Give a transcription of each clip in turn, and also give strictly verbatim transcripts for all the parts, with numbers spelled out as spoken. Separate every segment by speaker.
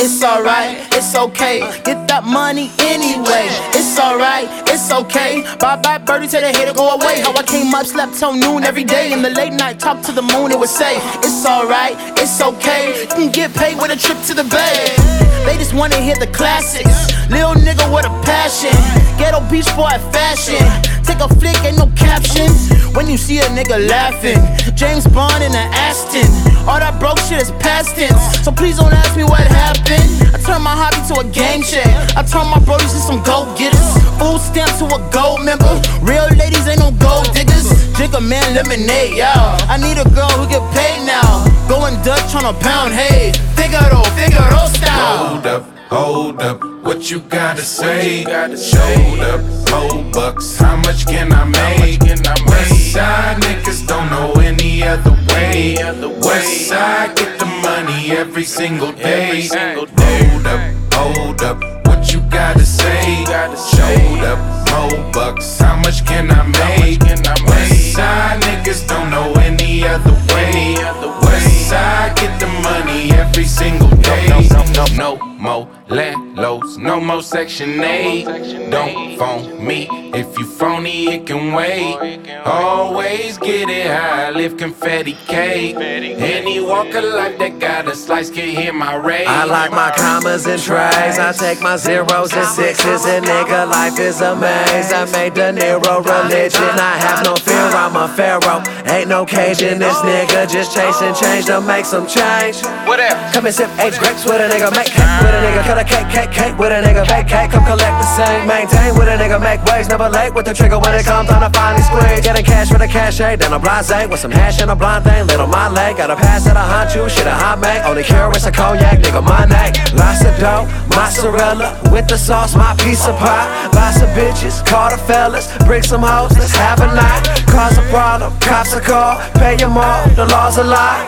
Speaker 1: it's alright, it's okay. Get that money anyway, it's alright, it's okay. Bye bye birdie, tell the hater go away. How I came up, slept till noon every day. In the late night, talk to the moon, it would say, it's alright, it's okay. You can get paid with a trip to the bay. They just wanna hear the classics. Lil nigga with a passion. Ghetto beach boy fashion. Take a flick, ain't no captions. When you see a nigga laughing, James Bond in an Aston. All that broke shit is past tense, so please don't ask me what happened. I turned my hobby to a game check. I turned my brodies to some gold getters. Food stamp to a gold member. Real ladies ain't no gold diggers. Drink a man lemonade, y'all. I need a girl who get paid now. Going Dutch on a pound, hey. Figaro, Figaro style.
Speaker 2: Hold up, hold up, what you gotta say? Showed up, whole bucks, how much can I make? Westside niggas don't know any other way. Westside get the money every single day. Hold up, hold up, what you gotta say? Showed up, whole bucks, how much can I make? Westside niggas don't know any other way. Westside get the money every single day. No, no, no, no more landlords, no more Section eight. Don't phone me, if you phony it can wait. Always get it high, live confetti cake. Any walk of life that got a slice can hear my rage.
Speaker 3: I like my commas and tries, I take my zeros and sixes. And nigga, life is a maze. I made De Niro religion. I have no fear, I'm a pharaoh. Ain't no cage in this nigga, just chasing change to make some change.
Speaker 4: Whatever.
Speaker 3: Come and sip H grapes with a nigga, make cake with a nigga, cut a cake, cake, cake with a nigga, vacate. Come collect the same, maintain with a nigga, make waves, never late with the trigger when it comes on to finally squeeze. Getting cash with a cachet, then a blase with some hash and a blonde thing. Little my leg, got a pass that I hunt you, shit a hot make. Only cure is a cognac, nigga, my name. Lots of dough, mozzarella with the sauce, my piece of pie. Buy some bitches, call the fellas, bring some hoes, let's have a night. Cause a problem, cops a call, pay them all, the law's a lie.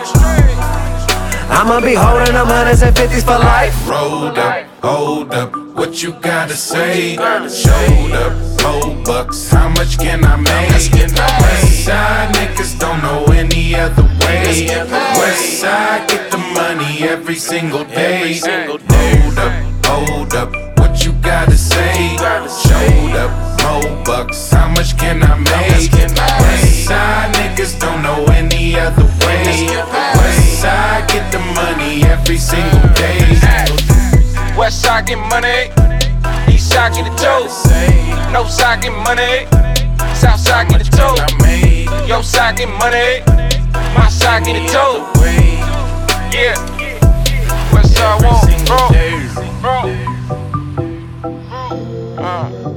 Speaker 3: I'ma be holding them hundreds and fifties for life.
Speaker 2: Rolled up, hold up, what you gotta say? Showed up, whole bucks, how much can I make? Westside niggas don't know any other way. Westside get the money every single day. Hold up, hold up, what you gotta say? Showed up, whole bucks, how much can I make? Westside niggas don't know any other way. Westside get the money every single day.
Speaker 4: Westside get money, Eastside get the dough. Northside get money, Southside get the dough. Yo side get money, my side get the dough. Yeah, Westside want, bro, bro. Uh.